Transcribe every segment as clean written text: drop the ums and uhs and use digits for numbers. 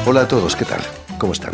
Hola a todos, ¿qué tal? ¿Cómo están?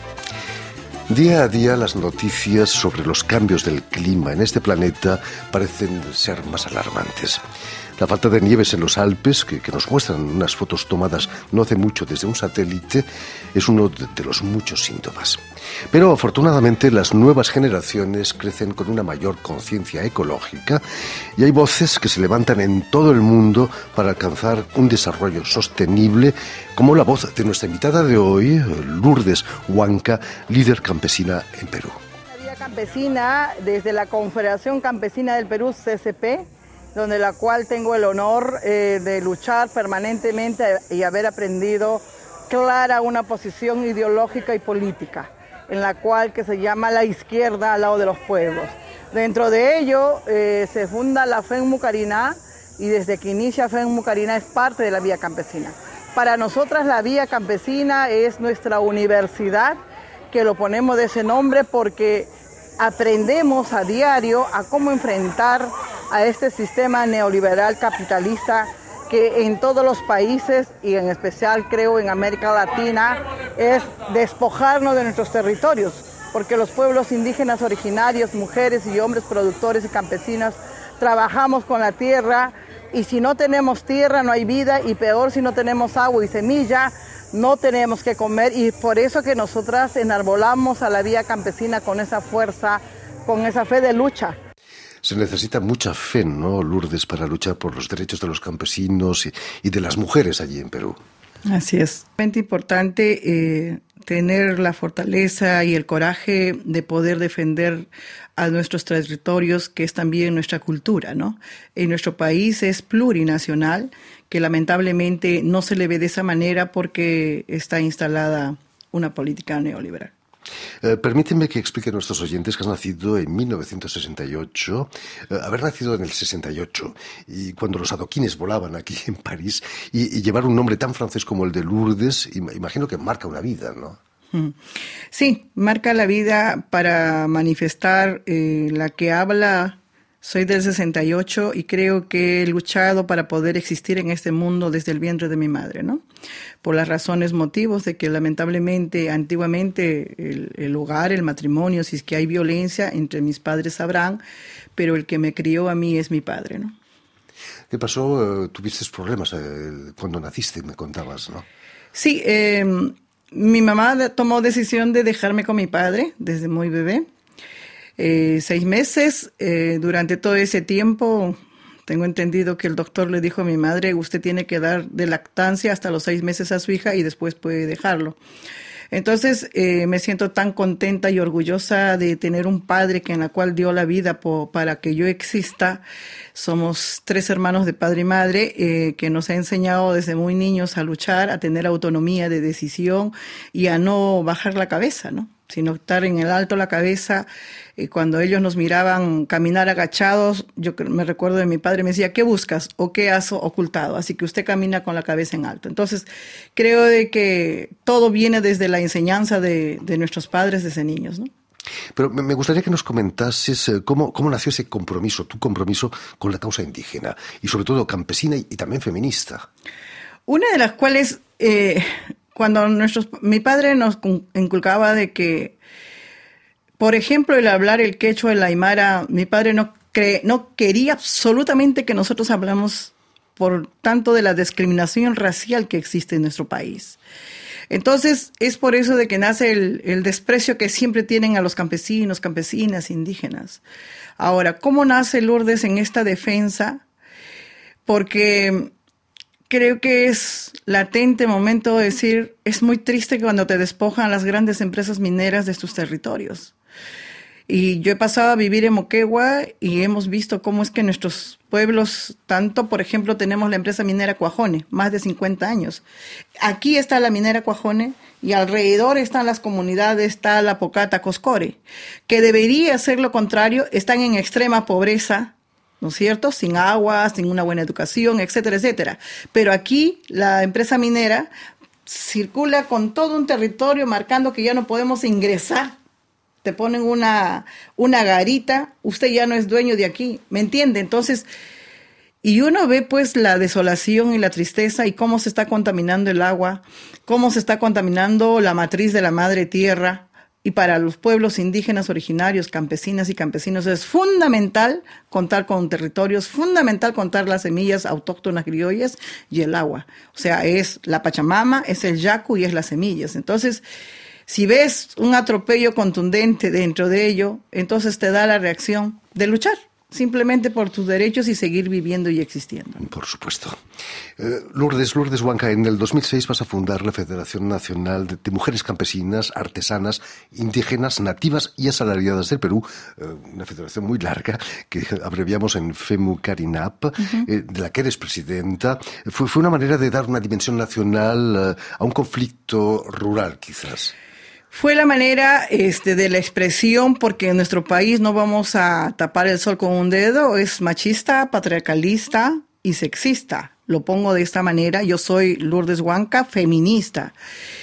Día a día las noticias sobre los cambios del clima en este planeta parecen ser más alarmantes. La falta de nieves en los Alpes, que nos muestran unas fotos tomadas no hace mucho desde un satélite, es uno de los muchos síntomas. Pero afortunadamente las nuevas generaciones crecen con una mayor conciencia ecológica y hay voces que se levantan en todo el mundo para alcanzar un desarrollo sostenible, como la voz de nuestra invitada de hoy, Lourdes Huanca, líder campesina en Perú. La Vía Campesina, desde la Confederación Campesina del Perú, CCP, donde la cual tengo el honor de luchar permanentemente y haber aprendido clara una posición ideológica y política, en la cual que se llama la izquierda al lado de los pueblos. Dentro de ello se funda la FENMU Cariná y desde que inicia FENMU Cariná es parte de la Vía Campesina. Para nosotras la Vía Campesina es nuestra universidad, que lo ponemos de ese nombre porque aprendemos a diario a cómo enfrentar a este sistema neoliberal capitalista que en todos los países y en especial creo en América Latina es despojarnos de nuestros territorios, porque los pueblos indígenas originarios, mujeres y hombres productores y campesinos, trabajamos con la tierra y si no tenemos tierra no hay vida y peor si no tenemos agua y semilla, no tenemos que comer y por eso que nosotras enarbolamos a la Vía Campesina con esa fuerza, con esa fe de lucha. Se necesita mucha fe, ¿no, Lourdes, para luchar por los derechos de los campesinos y de las mujeres allí en Perú? Así es. Es importante tener la fortaleza y el coraje de poder defender a nuestros territorios, que es también nuestra cultura, ¿no? En nuestro país es plurinacional, que lamentablemente no se le ve de esa manera porque está instalada una política neoliberal. Permíteme que explique a nuestros oyentes que has nacido en 1968, haber nacido en el 68, y cuando los adoquines volaban aquí en París, y llevar un nombre tan francés como el de Lourdes, imagino que marca una vida, ¿no? Sí, marca la vida para manifestar la que habla. Soy del 68 y creo que he luchado para poder existir en este mundo desde el vientre de mi madre, ¿no? Por las razones, motivos de que lamentablemente, antiguamente, el hogar, el matrimonio, si es que hay violencia, entre mis padres sabrán, pero el que me crió a mí es mi padre, ¿no? ¿Qué pasó? ¿Tuviste problemas cuando naciste, me contabas, no? Sí, mi mamá tomó decisión de dejarme con mi padre desde muy bebé. 6 meses, durante todo ese tiempo, tengo entendido que el doctor le dijo a mi madre, usted tiene que dar de lactancia hasta los 6 meses a su hija y después puede dejarlo. Entonces, me siento tan contenta y orgullosa de tener un padre que en la cual dio la vida para que yo exista. Somos 3 hermanos de padre y madre que nos ha enseñado desde muy niños a luchar, a tener autonomía de decisión y a no bajar la cabeza, ¿no? Sino estar en el alto la cabeza. Cuando ellos nos miraban caminar agachados, yo me recuerdo de mi padre, me decía, ¿qué buscas o qué has ocultado? Así que usted camina con la cabeza en alto. Entonces, creo de que todo viene desde la enseñanza de nuestros padres desde niños, ¿no? Pero me gustaría que nos comentases cómo nació ese compromiso, tu compromiso con la causa indígena, y sobre todo campesina y también feminista. Una de las cuales, cuando mi padre nos inculcaba de que, por ejemplo, el hablar el quechua, el aymara, mi padre no quería absolutamente que nosotros hablamos por tanto de la discriminación racial que existe en nuestro país. Entonces, es por eso de que nace el desprecio que siempre tienen a los campesinos, campesinas, indígenas. Ahora, ¿cómo nace Lourdes en esta defensa? Porque creo que es latente momento de decir, es muy triste cuando te despojan las grandes empresas mineras de tus territorios. Y yo he pasado a vivir en Moquegua y hemos visto cómo es que nuestros pueblos, tanto, por ejemplo, tenemos la empresa minera Cuajone, más de 50 años. Aquí está la minera Cuajone y alrededor están las comunidades, está la Pocata, Coscore, que debería ser lo contrario, están en extrema pobreza, ¿no es cierto? Sin agua, sin una buena educación, etcétera, etcétera. Pero aquí la empresa minera circula con todo un territorio marcando que ya no podemos ingresar. Te ponen una garita, usted ya no es dueño de aquí, ¿me entiende? Entonces, Y uno ve pues la desolación y la tristeza y cómo se está contaminando el agua, cómo se está contaminando la matriz de la madre tierra. Y para los pueblos indígenas originarios, campesinas y campesinos, es fundamental contar con territorios, fundamental contar las semillas autóctonas criollas y el agua. O sea, es la Pachamama, es el yacu y es las semillas. Entonces, si ves un atropello contundente dentro de ello, entonces te da la reacción de luchar simplemente por tus derechos y seguir viviendo y existiendo. Por supuesto. Lourdes Huanca, en el 2006 vas a fundar la Federación Nacional de Mujeres Campesinas, Artesanas, Indígenas, Nativas y Asalariadas del Perú, una federación muy larga que abreviamos en FEMUCARINAP, de la que eres presidenta. Fue una manera de dar una dimensión nacional a un conflicto rural, quizás. Fue la manera de la expresión, porque en nuestro país no vamos a tapar el sol con un dedo, es machista, patriarcalista y sexista. Lo pongo de esta manera, yo soy Lourdes Huanca, feminista.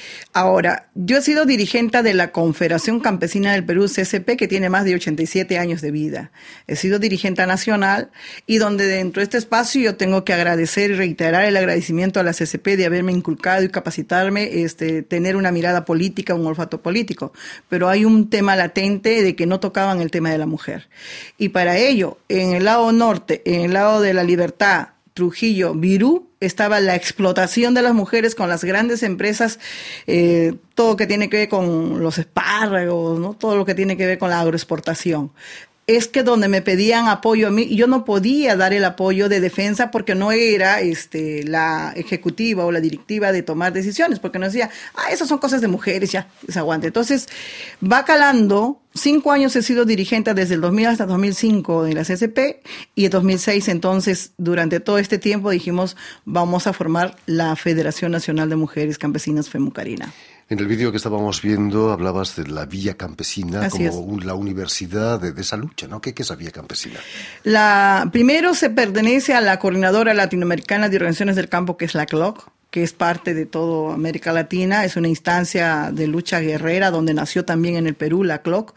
Ahora, yo he sido dirigente de la Confederación Campesina del Perú, CCP, que tiene más de 87 años de vida. He sido dirigente nacional y donde dentro de este espacio yo tengo que agradecer y reiterar el agradecimiento a la CCP de haberme inculcado y capacitarme, tener una mirada política, un olfato político. Pero hay un tema latente de que no tocaban el tema de la mujer. Y para ello, en el lado norte, en el lado de La Libertad, Trujillo, Virú, estaba la explotación de las mujeres con las grandes empresas, todo lo que tiene que ver con los espárragos, ¿no? Todo lo que tiene que ver con la agroexportación. Es que donde me pedían apoyo a mí, yo no podía dar el apoyo de defensa porque no era la ejecutiva o la directiva de tomar decisiones, porque nos decía, esas son cosas de mujeres, ya, se aguante. Entonces, va calando. 5 años he sido dirigente desde el 2000 hasta 2005 de la CCP y en 2006 entonces, durante todo este tiempo dijimos, vamos a formar la Federación Nacional de Mujeres Campesinas FEMUCARINA. En el vídeo que estábamos viendo hablabas de la Vía Campesina. Así como la universidad de esa lucha, ¿no? ¿Qué es la Vía Campesina? Primero se pertenece a la Coordinadora Latinoamericana de Organizaciones del Campo, que es la CLOC, que es parte de toda América Latina, es una instancia de lucha guerrera donde nació también en el Perú la CLOC.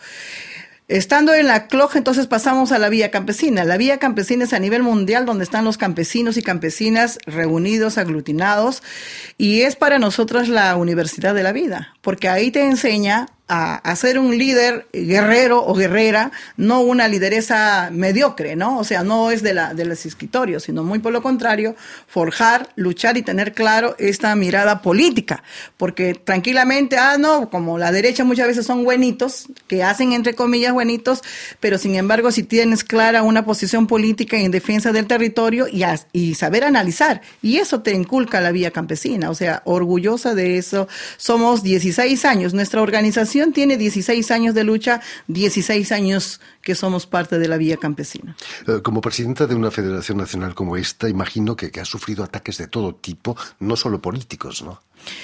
Estando en la CLOC, entonces pasamos a la Vía Campesina. La Vía Campesina es a nivel mundial donde están los campesinos y campesinas reunidos, aglutinados, y es para nosotras la universidad de la vida, porque ahí te enseña a ser un líder guerrero o guerrera, no una lideresa mediocre, ¿no? O sea, no es de los escritorios, sino muy por lo contrario, forjar, luchar y tener claro esta mirada política, porque tranquilamente, no, como la derecha muchas veces son buenitos, que hacen entre comillas buenitos, pero sin embargo si tienes clara una posición política en defensa del territorio y saber analizar, y eso te inculca la Vía Campesina, o sea, orgullosa de eso. Somos 16 años, nuestra organización tiene 16 años de lucha, 16 años que somos parte de la Vía Campesina. Como presidenta de una federación nacional como esta, imagino que ha sufrido ataques de todo tipo, no solo políticos, ¿no?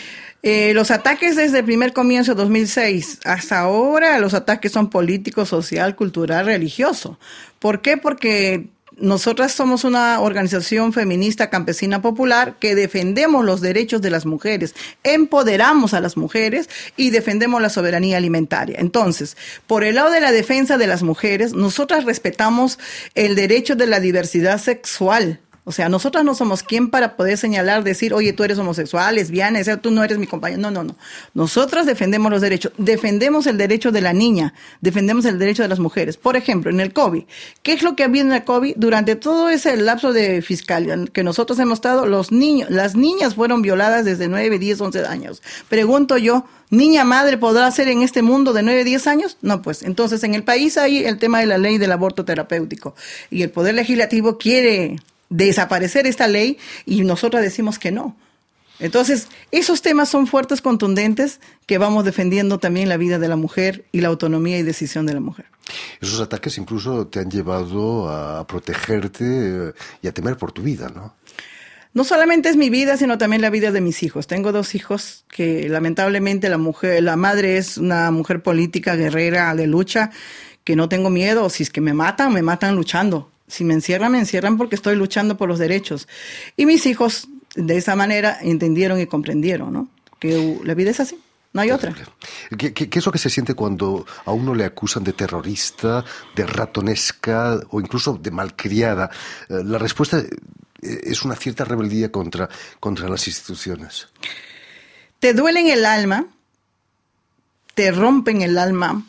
Los ataques desde el primer comienzo, 2006, hasta ahora, los ataques son político, social, cultural, religioso. ¿Por qué? Porque nosotras somos una organización feminista campesina popular que defendemos los derechos de las mujeres, empoderamos a las mujeres y defendemos la soberanía alimentaria. Entonces, por el lado de la defensa de las mujeres, nosotras respetamos el derecho de la diversidad sexual. O sea, nosotras no somos quien para poder señalar, decir, oye, tú eres homosexual, lesbiana, tú no eres mi compañero. No. Nosotras defendemos los derechos. Defendemos el derecho de la niña. Defendemos el derecho de las mujeres. Por ejemplo, en el COVID. ¿Qué es lo que había en el COVID? Durante todo ese lapso de fiscalía que nosotros hemos estado, las niñas fueron violadas desde 9, 10, 11 años. Pregunto yo, ¿niña madre podrá ser en este mundo de 9, 10 años? No, pues. Entonces, en el país hay el tema de la ley del aborto terapéutico. Y el Poder Legislativo quiere desaparecer esta ley y nosotros decimos que no. Entonces, esos temas son fuertes, contundentes, que vamos defendiendo también la vida de la mujer y la autonomía y decisión de la mujer. Esos ataques incluso te han llevado a protegerte y a temer por tu vida, ¿no? No solamente es mi vida, sino también la vida de mis hijos. Tengo 2 hijos que lamentablemente la madre es una mujer política, guerrera, de lucha, que no tengo miedo. Si es que me matan luchando. Si me encierran porque estoy luchando por los derechos. Y mis hijos, de esa manera, entendieron y comprendieron, ¿no? Que la vida es así. No hay otra. ¿Qué es lo que se siente cuando a uno le acusan de terrorista, de ratonesca o incluso de malcriada? La respuesta es una cierta rebeldía contra las instituciones. Te duelen el alma, te rompen el alma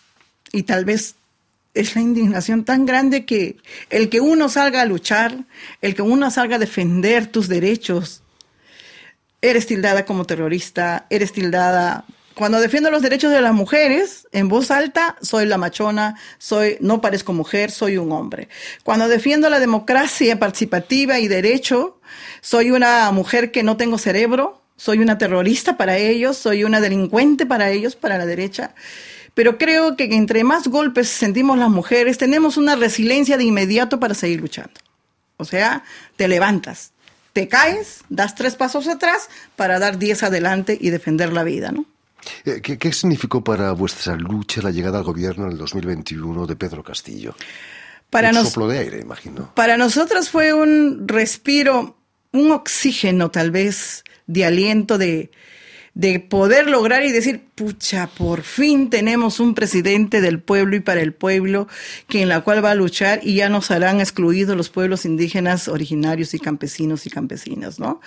y tal vez es la indignación tan grande que el que uno salga a luchar, el que uno salga a defender tus derechos, eres tildada como terrorista, eres tildada. Cuando defiendo los derechos de las mujeres, en voz alta, soy la machona, no parezco mujer, soy un hombre. Cuando defiendo la democracia participativa y derecho, soy una mujer que no tengo cerebro, soy una terrorista para ellos, soy una delincuente para ellos, para la derecha. Pero creo que entre más golpes sentimos las mujeres, tenemos una resiliencia de inmediato para seguir luchando. O sea, te levantas. Te caes, das 3 pasos atrás para dar 10 adelante y defender la vida, ¿no? ¿Qué significó para vuestra lucha la llegada al gobierno en el 2021 de Pedro Castillo? Un soplo de aire, imagino. Para nosotros fue un respiro, un oxígeno tal vez de aliento, de poder lograr y decir, pucha, por fin tenemos un presidente del pueblo y para el pueblo, que en la cual va a luchar y ya nos harán excluidos los pueblos indígenas originarios y campesinas, ¿no?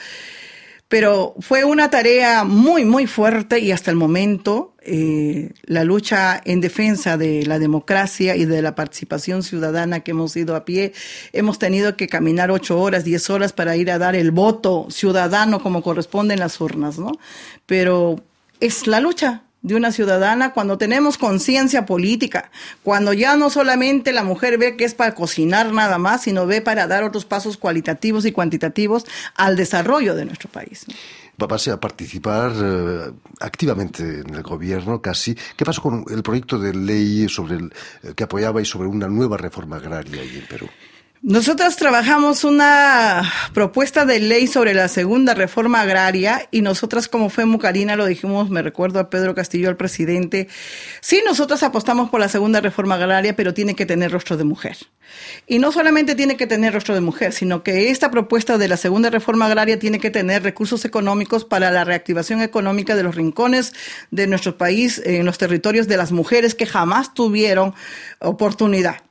Pero fue una tarea muy, muy fuerte y hasta el momento la lucha en defensa de la democracia y de la participación ciudadana que hemos ido a pie, hemos tenido que caminar 8 horas, 10 horas para ir a dar el voto ciudadano como corresponde en las urnas, ¿no? Pero es la lucha de una ciudadana cuando tenemos conciencia política, cuando ya no solamente la mujer ve que es para cocinar nada más, sino ve para dar otros pasos cualitativos y cuantitativos al desarrollo de nuestro país. Vas a participar activamente en el gobierno casi. ¿Qué pasó con el proyecto de ley que apoyabais sobre una nueva reforma agraria ahí en Perú? Nosotros trabajamos una propuesta de ley sobre la segunda reforma agraria y nosotras como FEMU-Carina lo dijimos, me recuerdo a Pedro Castillo, al presidente, sí, nosotros apostamos por la segunda reforma agraria, pero tiene que tener rostro de mujer. Y no solamente tiene que tener rostro de mujer, sino que esta propuesta de la segunda reforma agraria tiene que tener recursos económicos para la reactivación económica de los rincones de nuestro país, en los territorios de las mujeres que jamás tuvieron oportunidad.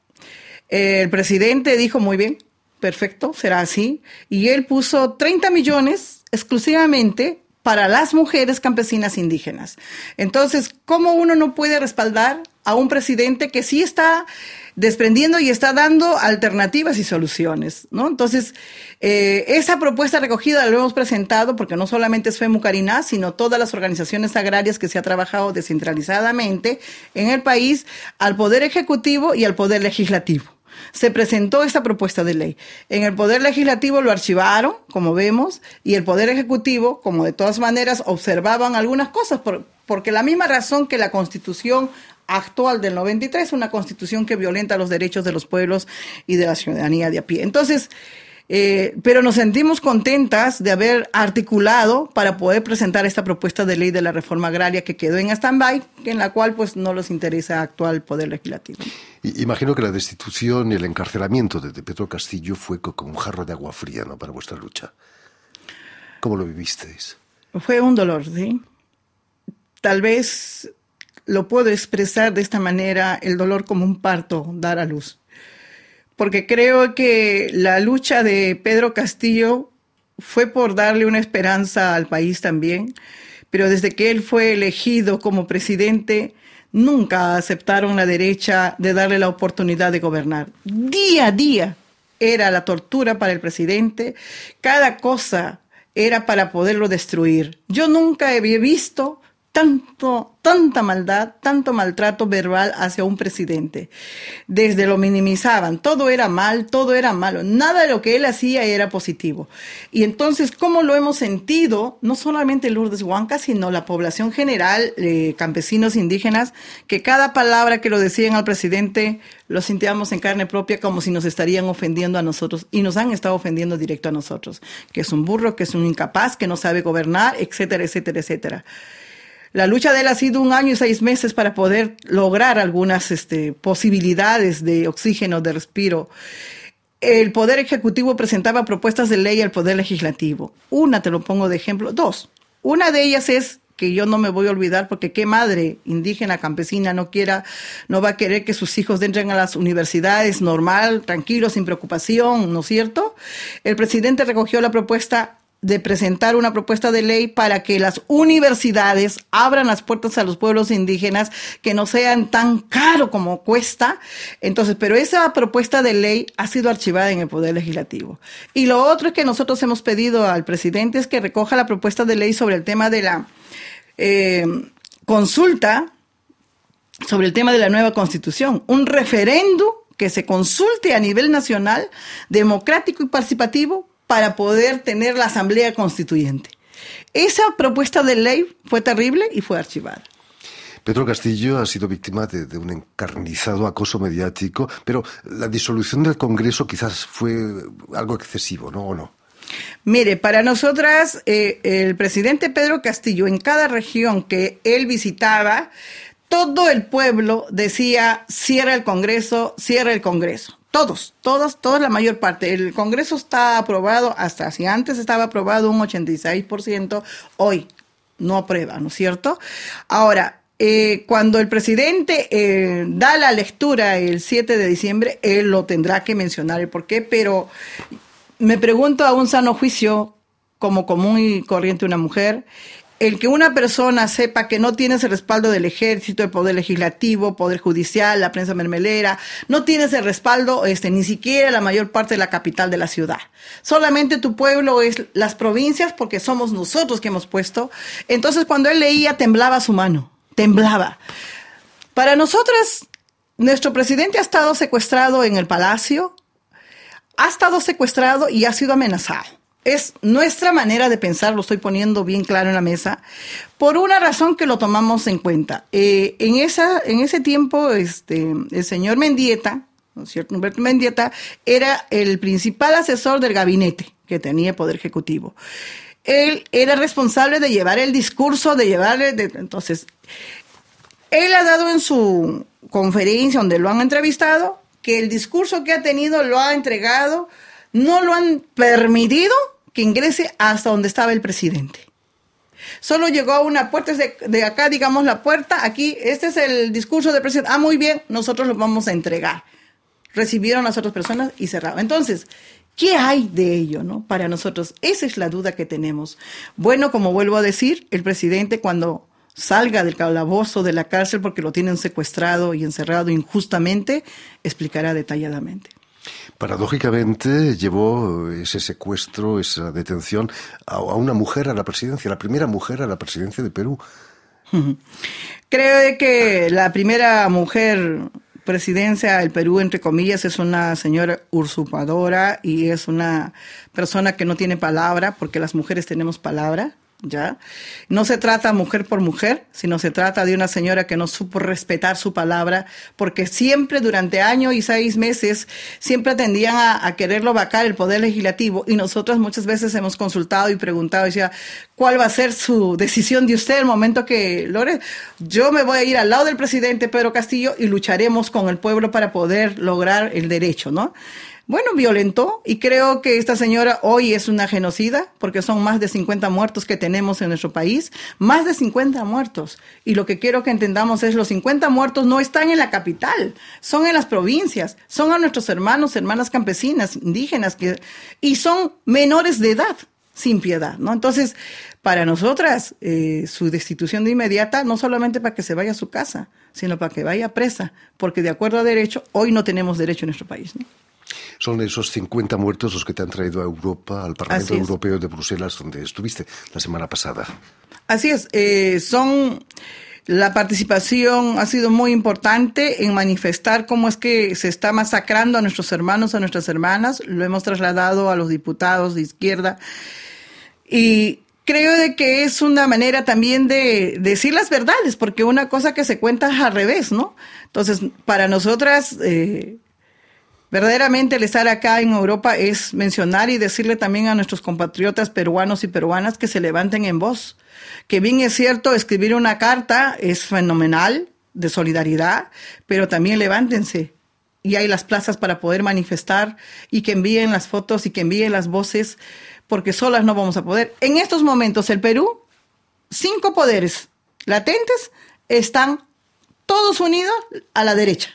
El presidente dijo, muy bien, perfecto, será así. Y él puso 30 millones exclusivamente para las mujeres campesinas indígenas. Entonces, ¿cómo uno no puede respaldar a un presidente que sí está desprendiendo y está dando alternativas y soluciones, ¿no? Entonces, esa propuesta recogida la hemos presentado porque no solamente es FEMU-Carina, sino todas las organizaciones agrarias que se ha trabajado descentralizadamente en el país, al Poder Ejecutivo y al Poder Legislativo. Se presentó esta propuesta de ley. En el Poder Legislativo lo archivaron, como vemos, y el Poder Ejecutivo, como de todas maneras, observaban algunas cosas, porque la misma razón que la Constitución actual del 93, una Constitución que violenta los derechos de los pueblos y de la ciudadanía de a pie. Entonces, pero nos sentimos contentas de haber articulado para poder presentar esta propuesta de ley de la reforma agraria que quedó en stand-by, en la cual pues no les interesa actual Poder Legislativo. Imagino que la destitución y el encarcelamiento de Pedro Castillo fue como un jarro de agua fría, ¿no?, para vuestra lucha. ¿Cómo lo vivisteis? Fue un dolor, ¿sí? Tal vez lo puedo expresar de esta manera, el dolor como un parto, dar a luz. Porque creo que la lucha de Pedro Castillo fue por darle una esperanza al país también, pero desde que él fue elegido como presidente, nunca aceptaron la derecha de darle la oportunidad de gobernar. Día a día era la tortura para el presidente, cada cosa era para poderlo destruir. Yo nunca había visto tanta maldad, tanto maltrato verbal hacia un presidente. Desde lo minimizaban, todo era mal, todo era malo, nada de lo que él hacía era positivo. Y entonces, ¿cómo lo hemos sentido? No solamente Lourdes Huanca, sino la población general, campesinos indígenas, que cada palabra que lo decían al presidente lo sentíamos en carne propia como si nos estarían ofendiendo a nosotros, y nos han estado ofendiendo directo a nosotros, que es un burro, que es un incapaz, que no sabe gobernar, etcétera, etcétera, etcétera. La lucha de él ha sido 1 año y 6 meses para poder lograr algunas posibilidades de oxígeno, de respiro. El Poder Ejecutivo presentaba propuestas de ley al Poder Legislativo. Una, te lo pongo de ejemplo, 2. Una de ellas es que yo no me voy a olvidar, porque qué madre indígena, campesina no va a querer que sus hijos entren a las universidades normal, tranquilos, sin preocupación, ¿no es cierto? El presidente recogió la propuesta de presentar una propuesta de ley para que las universidades abran las puertas a los pueblos indígenas, que no sean tan caro como cuesta. Entonces, pero esa propuesta de ley ha sido archivada en el Poder Legislativo. Y lo otro es que nosotros hemos pedido al presidente es que recoja la propuesta de ley sobre el tema de la consulta, sobre el tema de la nueva Constitución, un referéndum que se consulte a nivel nacional, democrático y participativo, para poder tener la Asamblea Constituyente. Esa propuesta de ley fue terrible y fue archivada. Pedro Castillo ha sido víctima de un encarnizado acoso mediático, pero la disolución del Congreso quizás fue algo excesivo, ¿no? ¿O no? Mire, para nosotras, el presidente Pedro Castillo, en cada región que él visitaba, todo el pueblo decía, cierra el Congreso, cierra el Congreso. Todos, la mayor parte. El Congreso está aprobado, hasta si antes estaba aprobado un 86%, hoy no aprueba, ¿no es cierto? Ahora, cuando el presidente da la lectura el 7 de diciembre, él lo tendrá que mencionar el porqué, pero me pregunto a un sano juicio, como común y corriente una mujer, el que una persona sepa que no tiene ese respaldo del ejército, el poder legislativo, poder judicial, la prensa mermelera, no tiene ese respaldo, ni siquiera la mayor parte de la capital de la ciudad. Solamente tu pueblo es las provincias, porque somos nosotros que hemos puesto. Entonces, cuando él leía, temblaba su mano, temblaba. Para nosotras, nuestro presidente ha estado secuestrado en el palacio, ha estado secuestrado y ha sido amenazado. Es nuestra manera de pensar, lo estoy poniendo bien claro en la mesa, por una razón que lo tomamos en cuenta. En ese tiempo, el señor Mendieta, ¿no es cierto? Humberto Mendieta, era el principal asesor del gabinete que tenía el Poder Ejecutivo. Él era responsable de llevar el discurso, entonces, él ha dado en su conferencia donde lo han entrevistado, que el discurso que ha tenido lo ha entregado. No lo han permitido que ingrese hasta donde estaba el presidente. Solo llegó a una puerta, de acá, digamos, la puerta, aquí, este es el discurso del presidente. Muy bien, nosotros lo vamos a entregar. Recibieron las otras personas y cerraron. Entonces, ¿qué hay de ello, no? Para nosotros, esa es la duda que tenemos. Bueno, como vuelvo a decir, el presidente cuando salga del calabozo, de la cárcel, porque lo tienen secuestrado y encerrado injustamente, explicará detalladamente. Paradójicamente llevó ese secuestro, esa detención a una mujer a la presidencia, la primera mujer a la presidencia de Perú. Creo que la primera mujer presidencia del Perú, entre comillas, es una señora usurpadora y es una persona que no tiene palabra, porque las mujeres tenemos palabra. ¿Ya? No se trata mujer por mujer, sino se trata de una señora que no supo respetar su palabra, porque siempre durante años y 6 meses siempre tendían a quererlo vacar el Poder Legislativo, y nosotros muchas veces hemos consultado y preguntado, decía, ¿cuál va a ser su decisión de usted el momento que logre? Yo me voy a ir al lado del presidente Pedro Castillo y lucharemos con el pueblo para poder lograr el derecho, ¿no? Bueno, violentó, y creo que esta señora hoy es una genocida, porque son más de 50 muertos que tenemos en nuestro país, más de 50 muertos. Y lo que quiero que entendamos es, los 50 muertos no están en la capital, son en las provincias, son a nuestros hermanos, hermanas campesinas, indígenas, y son menores de edad, sin piedad, ¿no? Entonces, para nosotras, su destitución de inmediata, no solamente para que se vaya a su casa, sino para que vaya presa, porque de acuerdo a derecho, hoy no tenemos derecho en nuestro país, ¿no? Son esos 50 muertos los que te han traído a Europa, al Parlamento Europeo de Bruselas, donde estuviste la semana pasada. Así es, la participación ha sido muy importante en manifestar cómo es que se está masacrando a nuestros hermanos, a nuestras hermanas. Lo hemos trasladado a los diputados de izquierda y creo de que es una manera también de decir las verdades, porque una cosa que se cuenta es al revés, ¿no? Entonces, para nosotras, verdaderamente el estar acá en Europa es mencionar y decirle también a nuestros compatriotas peruanos y peruanas que se levanten en voz. Que bien es cierto, escribir una carta es fenomenal, de solidaridad, pero también levántense. Y hay las plazas para poder manifestar, y que envíen las fotos y que envíen las voces, porque solas no vamos a poder. En estos momentos el Perú 5 poderes latentes están todos unidos a la derecha.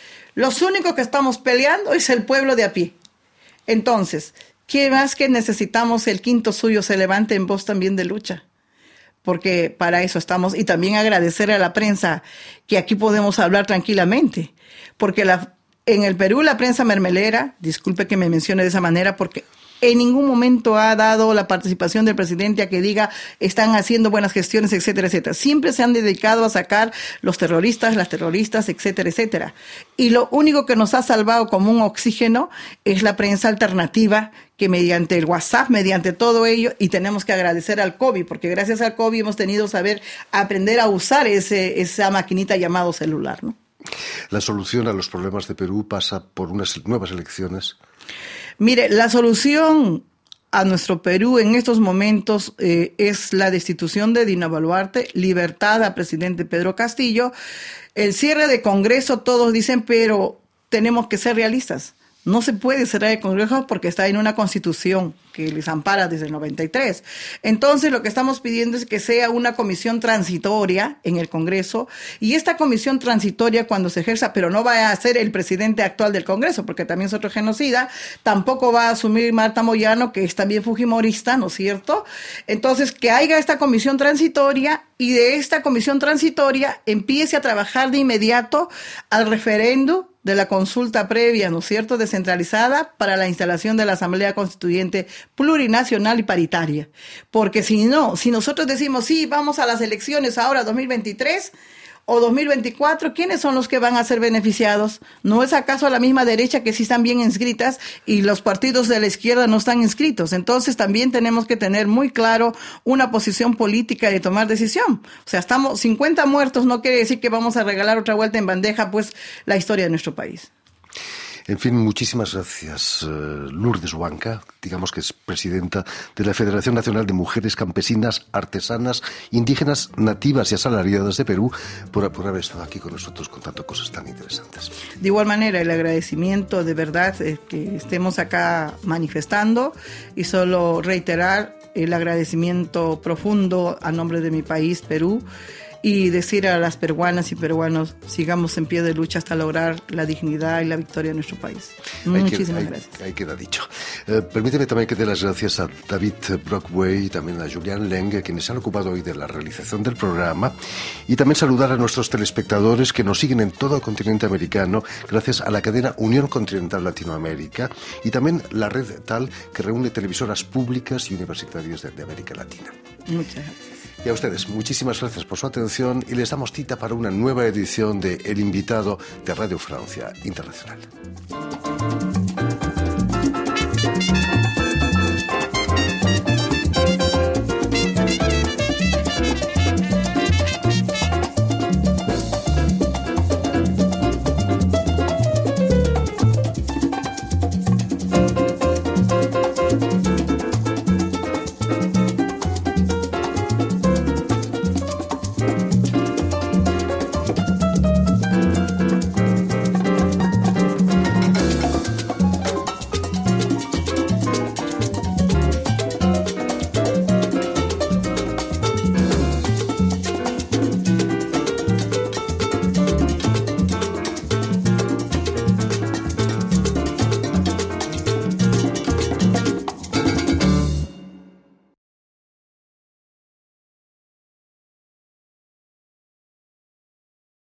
Los únicos que estamos peleando es el pueblo de a pie. Entonces, ¿qué más que necesitamos el quinto suyo se levante en voz también de lucha? Porque para eso estamos. Y también agradecer a la prensa que aquí podemos hablar tranquilamente. Porque en el Perú la prensa mermelera, disculpe que me mencione de esa manera, porque en ningún momento ha dado la participación del presidente a que diga están haciendo buenas gestiones, etcétera, etcétera. Siempre se han dedicado a sacar los terroristas, las terroristas, etcétera, etcétera. Y lo único que nos ha salvado como un oxígeno es la prensa alternativa, que mediante el WhatsApp, mediante todo ello, y tenemos que agradecer al COVID, porque gracias al COVID hemos tenido aprender a usar esa maquinita llamado celular, ¿no? La solución a los problemas de Perú pasa por unas nuevas elecciones. Mire, la solución a nuestro Perú en estos momentos es la destitución de Dina Boluarte, libertad al presidente Pedro Castillo, el cierre de Congreso. Todos dicen, pero tenemos que ser realistas. No se puede cerrar el Congreso porque está en una constitución que les ampara desde el 93. Entonces, lo que estamos pidiendo es que sea una comisión transitoria en el Congreso, y esta comisión transitoria, cuando se ejerza, pero no va a ser el presidente actual del Congreso, porque también es otro genocida, tampoco va a asumir Marta Moyano, que es también fujimorista, ¿no es cierto? Entonces, que haya esta comisión transitoria, y de esta comisión transitoria empiece a trabajar de inmediato al referéndum de la consulta previa, ¿no es cierto?, descentralizada para la instalación de la Asamblea Constituyente plurinacional y paritaria. Porque si nosotros decimos, sí, vamos a las elecciones ahora 2023 o 2024, ¿quiénes son los que van a ser beneficiados? ¿No es acaso la misma derecha que sí están bien inscritas y los partidos de la izquierda no están inscritos? Entonces también tenemos que tener muy claro una posición política de tomar decisión. O sea, estamos 50 muertos, no quiere decir que vamos a regalar otra vuelta en bandeja, pues, la historia de nuestro país. En fin, muchísimas gracias, Lourdes Huanca, digamos que es presidenta de la Federación Nacional de Mujeres Campesinas, Artesanas, Indígenas, Nativas y Asalariadas de Perú, por haber estado aquí con nosotros contando cosas tan interesantes. De igual manera, el agradecimiento de verdad que estemos acá manifestando, y solo reiterar el agradecimiento profundo a nombre de mi país, Perú, y decir a las peruanas y peruanos, sigamos en pie de lucha hasta lograr la dignidad y la victoria de nuestro país. Muchísimas gracias. Ahí queda dicho. Permíteme también que dé las gracias a David Brockway y también a Julián Leng, quienes se han ocupado hoy de la realización del programa, y también saludar a nuestros telespectadores que nos siguen en todo el continente americano gracias a la cadena Unión Continental Latinoamérica y también la red TAL, que reúne televisoras públicas y universitarios de América Latina. Muchas gracias. Y a ustedes, muchísimas gracias por su atención, y les damos cita para una nueva edición de El Invitado de Radio Francia Internacional.